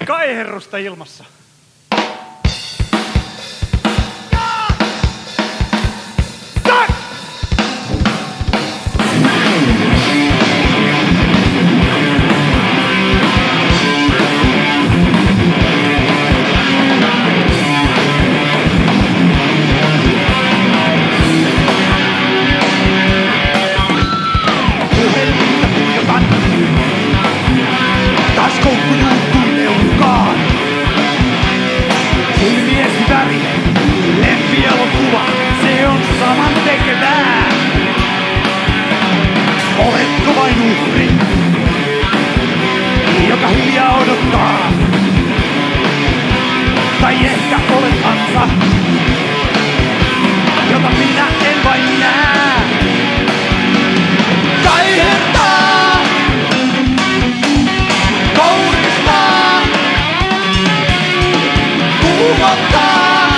kaiherrusta ilmassa. Oletko vain uhri, joka hiljaa odottaa? Tai ehkä olet ansa, jota minä en vain näe. Kaihertaa, kouristaa, kuumottaa.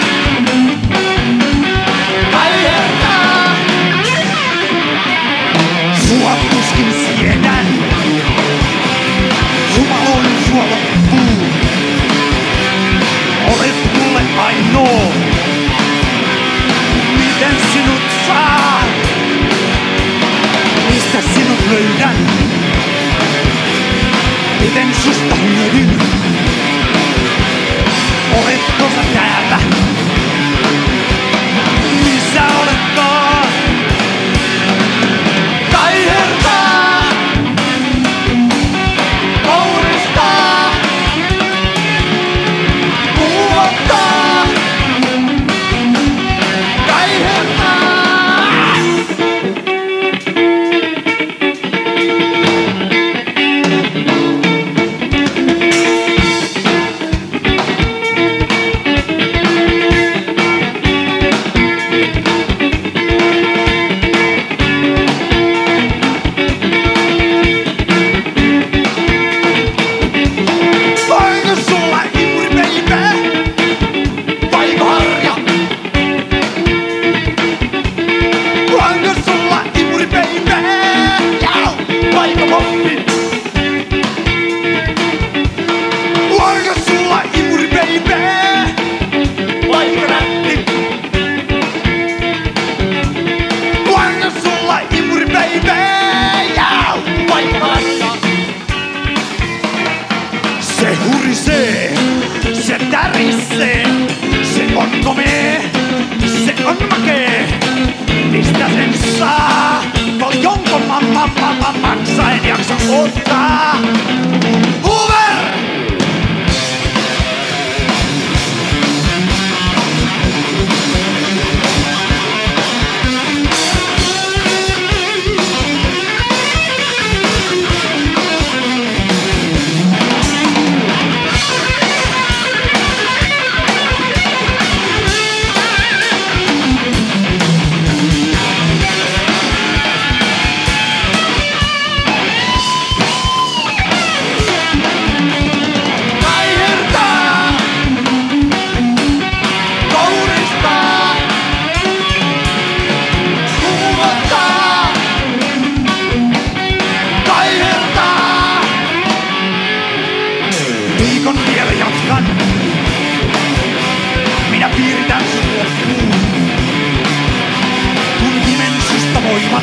Kaihertaa, sua tuskin siedän. Jumaloin sua loppuu. Olet mulle ainoa. Miten sinut saa? Mistä sinut löydän? Miten susta hyödyn? Oletko sä täällä? Missä oletkaan? Kaihertaa, kouristaa, kuumottaa. Kaihertaa. Voinko sulla imuri, baby? Vaiko harja? Voinko sulla imuri, baby? Jau! Vaiko poppi? Voinko sulla imuri, baby? Vaiko rätti? Voinko sulla imuri, baby? Jau! Vaiko harja? Se hurisee, se tärisee, se on komee, se on makee. Mistä sen saa? Jonko maksaa, en jaksa ottaa. Hoover! Kaihertaa, kouristaa, kuumottaa. Kaihertaa. Viikon vielä jatkan. Minä piiritän sun loppuun. Kun himen susta voimat,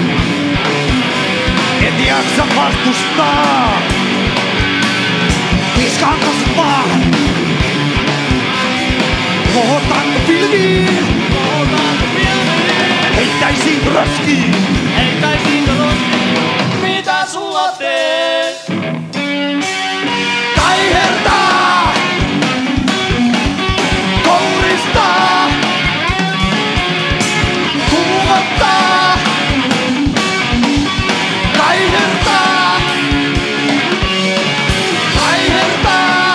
et jaksa vastustaa. Viskaanko sut maahan? Kohotaanko pilviin? Heittäisiinkö roskiin? Mitä sulla teet? Kaihertaa, kouristaa, kuumottaa. Kaihertaa, kaihertaa,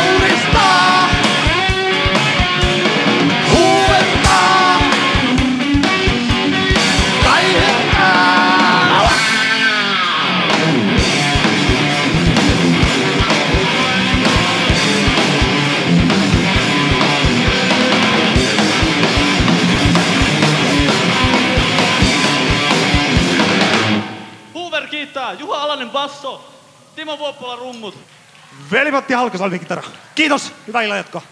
kouristaa, huuvettaa. Timo Vuoppola rummut. Veli-Matti Halkosalmi kitara. Kiitos, hyvää illan jatkoa.